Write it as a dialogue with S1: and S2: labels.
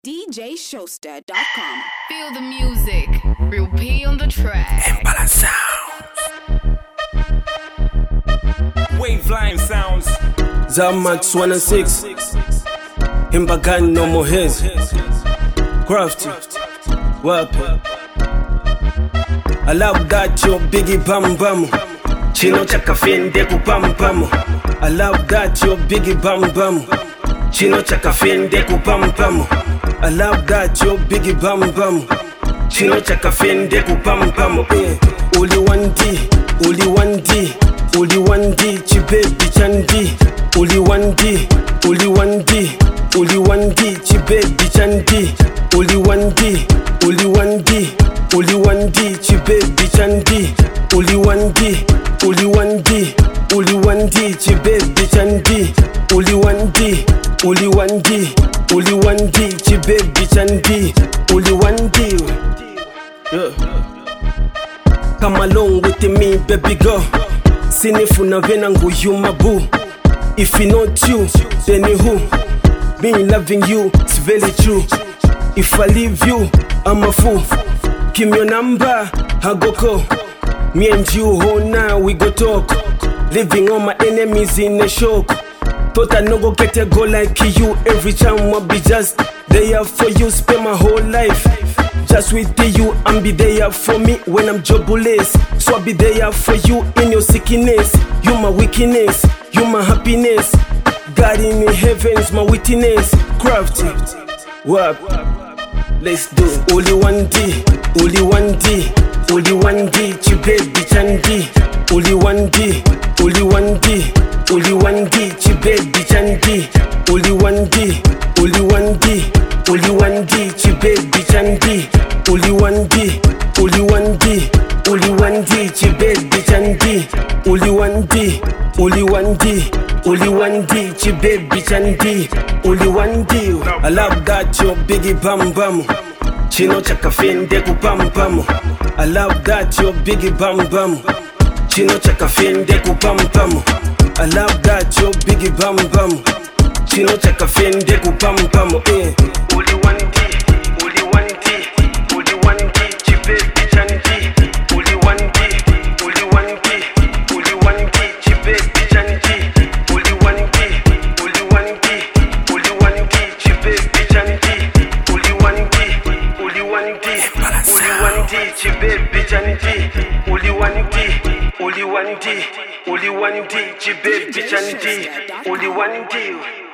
S1: DJShowster.com.
S2: Feel the music. Real P on the track.
S3: Impala Sounds.
S4: Waveline Sounds.
S3: Zamax 1 and 6. Himbagan no more his. Crafty. Wapo. I love that your biggie bam bam. Chino chaka fiende ku pam pam. I love that your biggie bam bam. Chino chaka fiende ku pam pam. I love that your biggie bam bam. Chino chaka fiende ku pam pam. Only one D, only one D, only one D, chibaby chandi. Only one D, only one D, only one D, chibaby chandi. Only one D, only one D, only one D, chibaby chandi. Only one D, only one D, only one D, chibaby chandi. Only one D, only one D, only one D, chibaby chandi. Only one D. Yeah. Come along with me, baby girl. Sinifuna venangu you my boo. If you not you, then who? Me loving you, it's very true. If I leave you, I'm a fool. Give me your number, I go call. Me and you, oh now we go talk. Living on my enemies in a shock. Thought I no go get a go like you. Every time I'll be just there for you. Spend my whole life just with you and be there for me when I'm jobless. So I'll be there for you in your sickness. You my weakness, you my happiness. God in the heavens, my witness. Crafty, wap, let's do it. Only one D, only one D, only one D, chibaby chandi. Only one D, only one D, only one D, chibaby chandi. Only one D, only one D, only one D, chibaby chandi. Only one D, only one D, only one D, chibaby chandi. Only one D, only one D, only one D, chibaby chandi. Only one D. I love that your biggie bam bam. Chino chaka fiende ku pam pam. I love that your biggie bam bam. Chino chaka fiende ku pam pam. I love that your biggie bam bam. Chino chaka fiende ku pam pam. Only one D, only one D, only one D, chibaby chandi. Only one D, only one D, only one D, chibaby chandi. Only one D, only one D, only one D, chibaby chandi. Only one D, only one D, only one D, chibaby chandi. Only one D, only one D, only one D, chibaby chandi. Only one D.